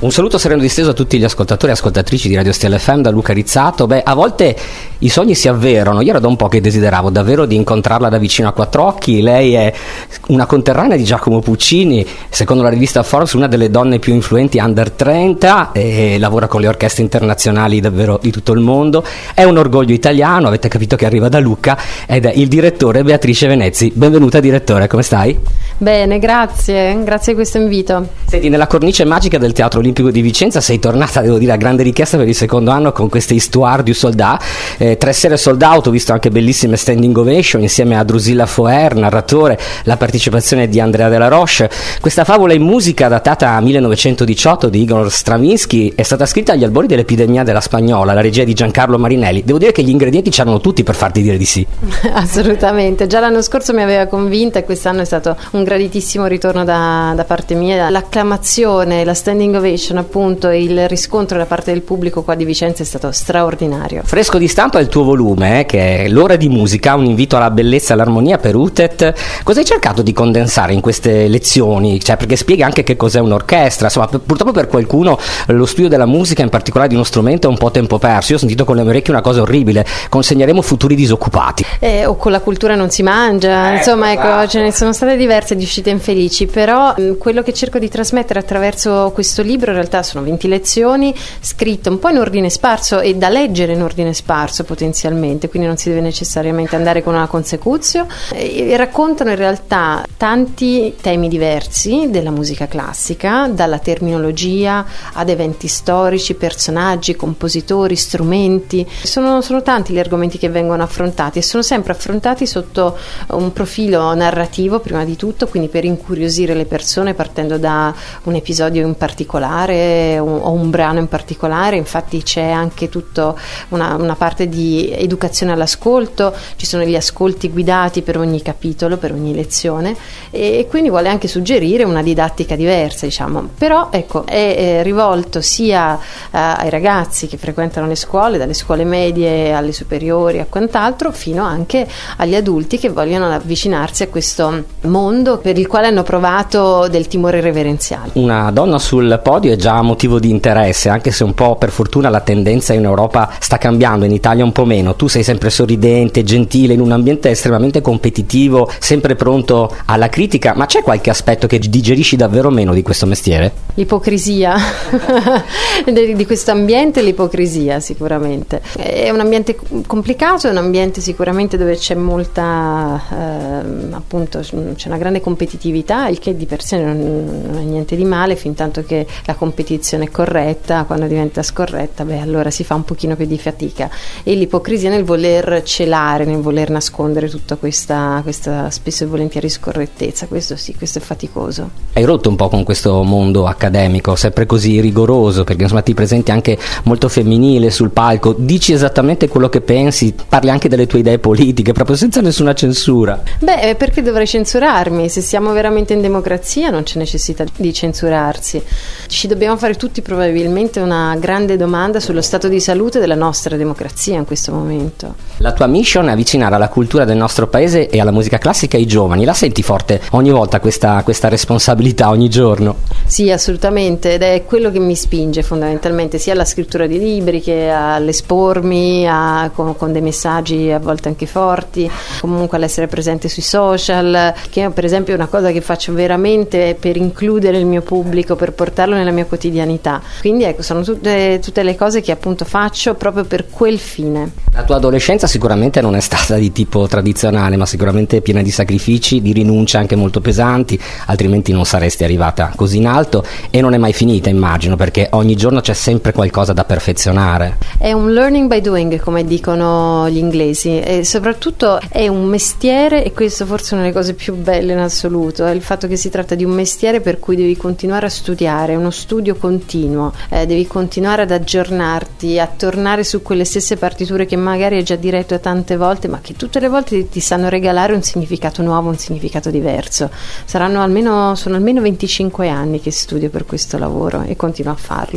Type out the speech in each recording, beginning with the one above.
Un saluto sereno disteso a tutti gli ascoltatori e ascoltatrici di Radio Stella FM da Luca Rizzato. A volte i sogni si avverano. Io era da un po' che desideravo davvero di incontrarla da vicino a quattro occhi. Lei è una conterranea di Giacomo Puccini, secondo la rivista Forbes una delle donne più influenti under 30, e lavora con le orchestre internazionali davvero di tutto il mondo. È un orgoglio italiano, avete capito che arriva da Lucca, ed è il direttore Beatrice Venezzi. Benvenuta direttore, come stai? Bene, grazie di questo invito. Senti, nella cornice magica del Teatro Olimpico di Vicenza sei tornata, devo dire, a grande richiesta per il secondo anno con queste Histoire du Soldat, 3 sere sold out, ho visto anche bellissime standing ovation insieme a Drusilla Foer, narratore, la partecipazione di Andrea Della Roche. Questa favola in musica datata 1918 di Igor Stravinsky è stata scritta agli albori dell'epidemia della spagnola, la regia di Giancarlo Marinelli. Devo dire che gli ingredienti c'erano tutti per farti dire di sì. Assolutamente, già l'anno scorso mi aveva convinta e quest'anno è stato un graditissimo ritorno da parte mia. L'acclamazione, la standing ovation, appunto, il riscontro da parte del pubblico qua di Vicenza è stato straordinario. Fresco di stampa è il tuo volume, che è L'ora di musica, un invito alla bellezza e all'armonia per UTET. Cosa hai cercato di condensare in queste lezioni? Perché spiega anche che cos'è un'orchestra. Insomma, purtroppo per qualcuno lo studio della musica, in particolare di uno strumento, è un po' tempo perso. Io ho sentito con le mie orecchie una cosa orribile: consegneremo futuri disoccupati. O con la cultura non si mangia, insomma, ecco, ce ne sono state diverse di uscite infelici, però quello che cerco di trasmettere attraverso questo libro in realtà sono 20 lezioni scritte un po' in ordine sparso e da leggere in ordine sparso potenzialmente, quindi non si deve necessariamente andare con una consecutio, e raccontano in realtà tanti temi diversi della musica classica, dalla terminologia ad eventi storici, personaggi, compositori, strumenti. Sono tanti gli argomenti che vengono affrontati e sono sempre affrontati sotto un profilo narrativo prima di tutto, quindi per incuriosire le persone partendo da un episodio in particolare o un brano in particolare. Infatti c'è anche tutta una parte di educazione all'ascolto, ci sono gli ascolti guidati per ogni capitolo, per ogni lezione, e quindi vuole anche suggerire una didattica diversa, diciamo. Però ecco, è rivolto sia ai ragazzi che frequentano le scuole, dalle scuole medie alle superiori a quant'altro, fino anche agli adulti che vogliono avvicinarsi a questo mondo per il quale hanno provato del timore reverenziale. Una donna sul podio è già motivo di interesse, anche se un po' per fortuna la tendenza in Europa sta cambiando, in Italia un po' meno. Tu sei sempre sorridente, gentile, in un ambiente estremamente competitivo, sempre pronto alla critica, ma c'è qualche aspetto che digerisci davvero meno di questo mestiere? L'ipocrisia di questo ambiente, l'ipocrisia sicuramente. È un ambiente complicato, è un ambiente sicuramente dove c'è molta appunto c'è una grande competitività, il che di per sé non è niente di male, fin tanto che la competizione è corretta. Quando diventa scorretta, allora si fa un pochino più di fatica, e l'ipocrisia nel voler celare, nel voler nascondere tutta questa spesso e volentieri scorrettezza. Questo sì, questo è faticoso. Hai rotto un po' con questo mondo accademico, sempre così rigoroso, perché insomma ti presenti anche molto femminile sul palco, dici esattamente quello che pensi, parli anche delle tue idee politiche proprio senza nessuna censura. Perché dovrei censurarmi? Se siamo veramente in democrazia non c'è necessità di censurarsi. Ci dobbiamo fare tutti probabilmente una grande domanda sullo stato di salute della nostra democrazia in questo momento. La tua mission è avvicinare alla cultura del nostro paese e alla musica classica i giovani. La senti forte ogni volta questa responsabilità, ogni giorno? Sì, assolutamente, ed è quello che mi spinge fondamentalmente sia alla scrittura di libri che all'espormi con dei messaggi a volte anche forti, comunque all'essere presente sui social, che per esempio è una cosa che faccio veramente per includere il mio pubblico, per portarlo nella mia quotidianità. Quindi ecco, sono tutte le cose che appunto faccio proprio per quel fine. La tua adolescenza sicuramente non è stata di tipo tradizionale, ma sicuramente piena di sacrifici, di rinunce anche molto pesanti, altrimenti non saresti arrivata così in alto, e non è mai finita, immagino, perché ogni giorno c'è sempre qualcosa da perfezionare. È un learning by doing, come dicono gli inglesi, e soprattutto è un mestiere, e questo forse è una delle cose più belle in assoluto, è il fatto che si tratta di un mestiere per cui devi continuare a studiare, è uno studio continuo, devi continuare ad aggiornarti, a tornare su quelle stesse partiture che magari hai già diretto tante volte, ma che tutte le volte ti sanno regalare un significato nuovo, un significato diverso. Sono almeno 25 anni che studio per questo lavoro e continuo a farlo.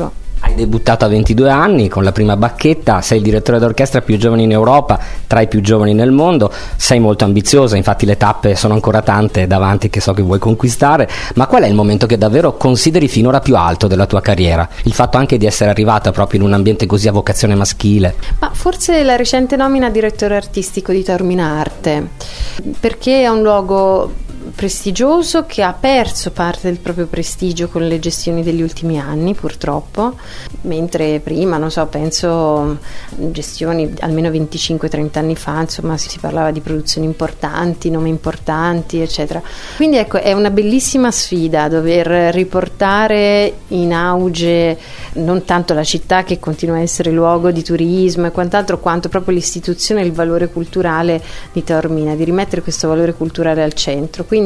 Hai debuttato a 22 anni con la prima bacchetta, sei il direttore d'orchestra più giovane in Europa, tra i più giovani nel mondo, sei molto ambiziosa, infatti le tappe sono ancora tante davanti che so che vuoi conquistare, ma qual è il momento che davvero consideri finora più alto della tua carriera? Il fatto anche di essere arrivata proprio in un ambiente così a vocazione maschile? Ma forse la recente nomina a direttore artistico di Taormina Arte, perché è un luogo prestigioso che ha perso parte del proprio prestigio con le gestioni degli ultimi anni, purtroppo, mentre prima, non so, penso gestioni almeno 25-30 anni fa, insomma, si parlava di produzioni importanti, nomi importanti, eccetera. Quindi ecco, è una bellissima sfida dover riportare in auge non tanto la città, che continua a essere luogo di turismo e quant'altro, quanto proprio l'istituzione e il valore culturale di Taormina, di rimettere questo valore culturale al centro. Quindi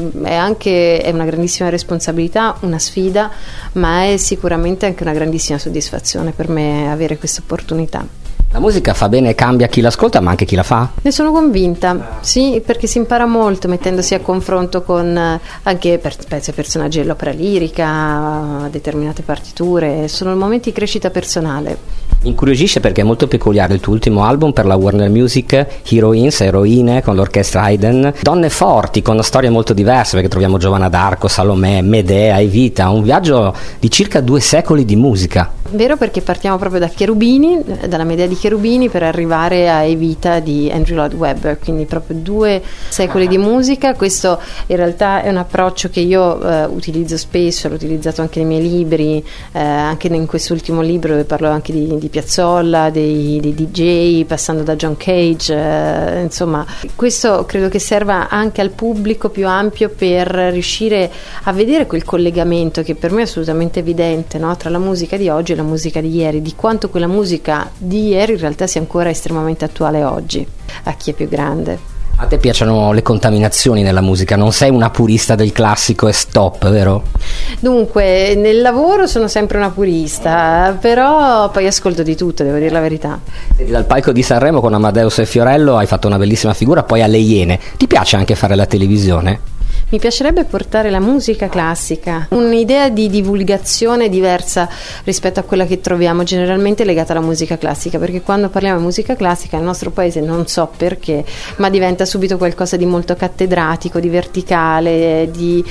è una grandissima responsabilità, una sfida, ma è sicuramente anche una grandissima soddisfazione per me avere questa opportunità. La musica fa bene e cambia chi l'ascolta, ma anche chi la fa? Ne sono convinta, sì, perché si impara molto mettendosi a confronto con anche personaggi dell'opera lirica, determinate partiture, sono momenti di crescita personale. Mi incuriosisce perché è molto peculiare il tuo ultimo album per la Warner Music, Heroines, eroine, con l'orchestra Haydn, donne forti con storie molto diverse, perché troviamo Giovanna d'Arco, Salomè, Medea, Evita, un viaggio di circa 2 secoli di musica. Vero, perché partiamo proprio da Cherubini, dalla Medea di Cherubini, per arrivare a Evita di Andrew Lloyd Webber, quindi proprio 2 secoli di musica. Questo in realtà è un approccio che io utilizzo spesso, l'ho utilizzato anche nei miei libri, anche in quest'ultimo libro dove parlo anche di Piazzolla, dei DJ, passando da John Cage, insomma, questo credo che serva anche al pubblico più ampio per riuscire a vedere quel collegamento che per me è assolutamente evidente, no? Tra la musica di oggi e la musica di ieri, di quanto quella musica di ieri in realtà sia ancora estremamente attuale oggi, a chi è più grande. A te piacciono le contaminazioni nella musica, non sei una purista del classico e stop, vero? Dunque, nel lavoro sono sempre una purista, però poi ascolto di tutto, devo dire la verità. Dal palco di Sanremo con Amadeus e Fiorello hai fatto una bellissima figura, poi alle Iene. Ti piace anche fare la televisione? Mi piacerebbe portare la musica classica, un'idea di divulgazione diversa rispetto a quella che troviamo generalmente legata alla musica classica, perché quando parliamo di musica classica nel nostro paese, non so perché, ma diventa subito qualcosa di molto cattedratico, di verticale,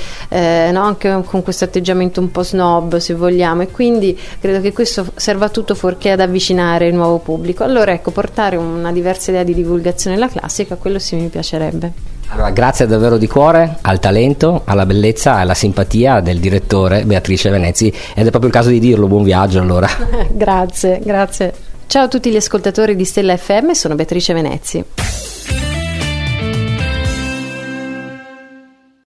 no? Anche con questo atteggiamento un po' snob, se vogliamo, e quindi credo che questo serva a tutto fuorché ad avvicinare il nuovo pubblico. Allora ecco, portare una diversa idea di divulgazione alla classica, quello sì mi piacerebbe. Allora, grazie davvero di cuore al talento, alla bellezza e alla simpatia del direttore Beatrice Venezzi, ed è proprio il caso di dirlo. Buon viaggio allora. Grazie. Ciao a tutti gli ascoltatori di Stella FM, sono Beatrice Venezzi.